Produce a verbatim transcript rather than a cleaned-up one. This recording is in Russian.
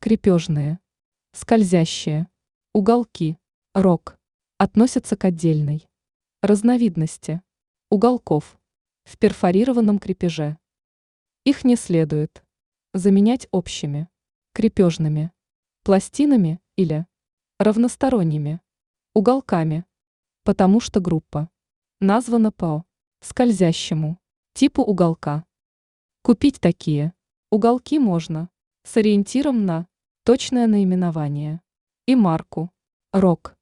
Крепежные, скользящие, уголки, рог относятся к отдельной разновидности уголков в перфорированном крепеже. Их не следует заменять общими крепежными пластинами или равносторонними уголками, потому что группа названа по скользящему типу уголка. Купить такие уголки можно с ориентиром на точное наименование и марку рог.